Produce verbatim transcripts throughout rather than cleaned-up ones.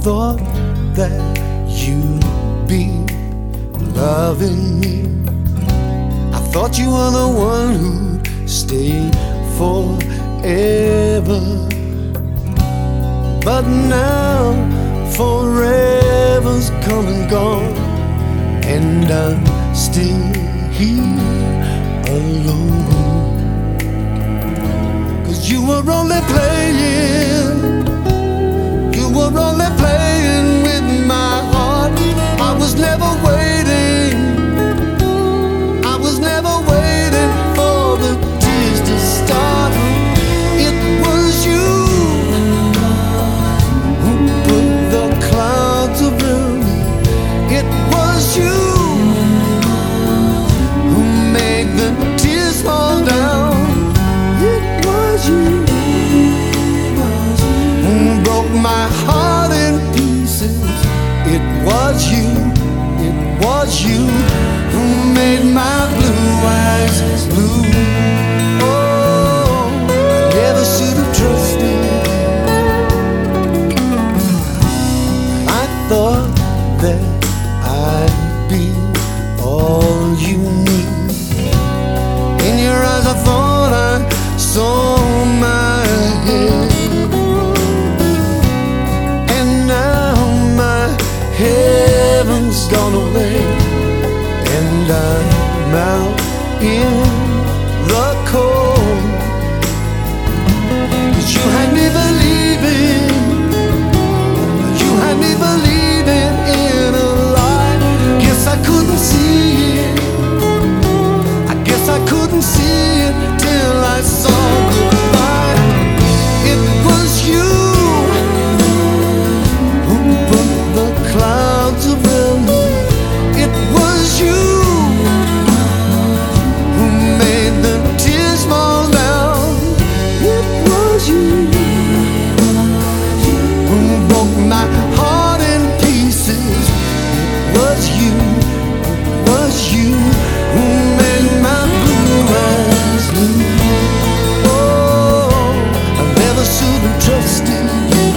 thought that you'd be loving me. I thought you were the one who'd stay forever. But now forever's come and gone, and I'm still here alone. 'Cause you were only playing, you were only playing with my heart. I was never waiting, I was never waiting for the tears to start. It was you who put the clouds around me. It was you who made the tears fall down. It was you who broke my heart in pieces. It was you, it was you who made my blue eyes blue. Oh, I never should have trusted. I thought that I'd be all you need. In your eyes I thought I saw my head, and now my heaven's gone away, and I'm out in the cold. 'Cause you had me believing, you had me believing in a lie. Guess I couldn't see it, I guess I couldn't see it till I saw goodbye. It was you who put the clouds around me. It was you who made the tears fall down. It was you who broke my heart in pieces. It was you, it was you who made my blue eyes blue. Oh, I never should have trusted you.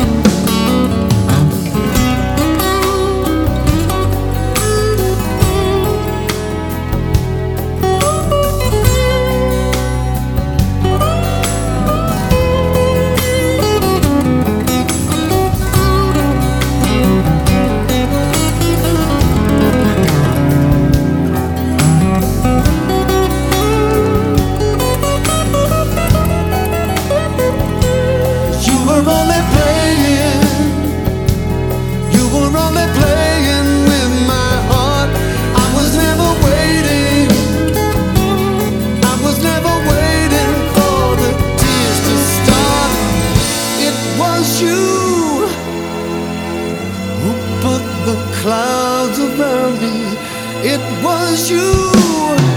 You were only playing, you were only playing with my heart. I was never waiting, I was never waiting for the tears to start. It was you who put the clouds around me. It was you